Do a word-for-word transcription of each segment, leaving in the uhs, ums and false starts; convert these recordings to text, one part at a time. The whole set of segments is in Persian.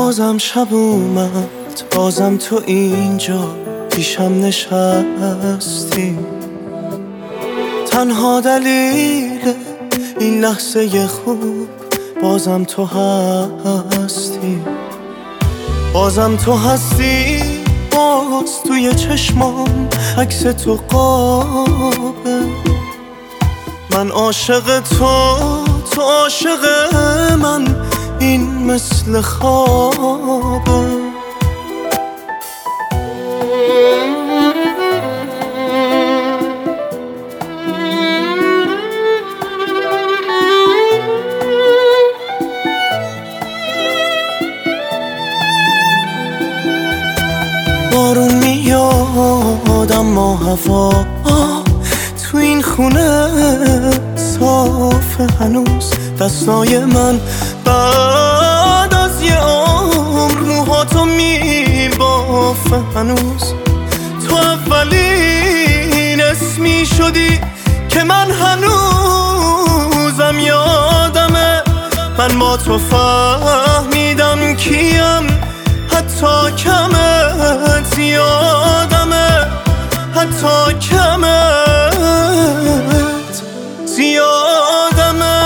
بازم شب اومد، بازم تو اینجا پیشم نشستی. تنها دلیل این لحظه خوب بازم تو هستی. بازم تو هستی، باز توی چشمام عکس تو قابه. من عاشق تو، تو عاشق من، این مثل خوابه. بارون میاد اما هوا تو این خونه صافه. هنوز دستای من بعد از یه عمر موهاتو میبافه. هنوز تو اولین اسمی شدی که من هنوزم یادمه. من با تو فهمیدم کیم، حتی کمت یادمه، حتی کمت زیادمه.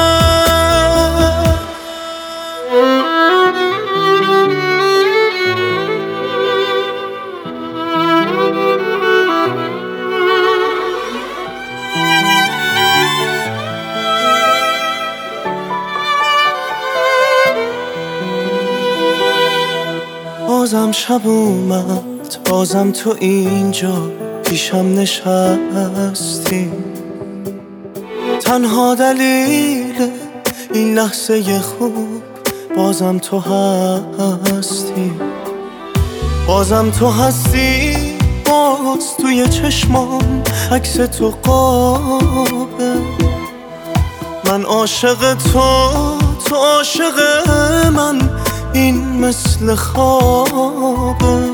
بازم شب اومد، بازم تو اینجا پیشم نشستی. تنها دلیل این لحظه خوب بازم تو هستی. بازم تو هستی، باز توی چشمام عکس تو قابه. من عاشق تو، تو عاشق من، این مثل خوابه.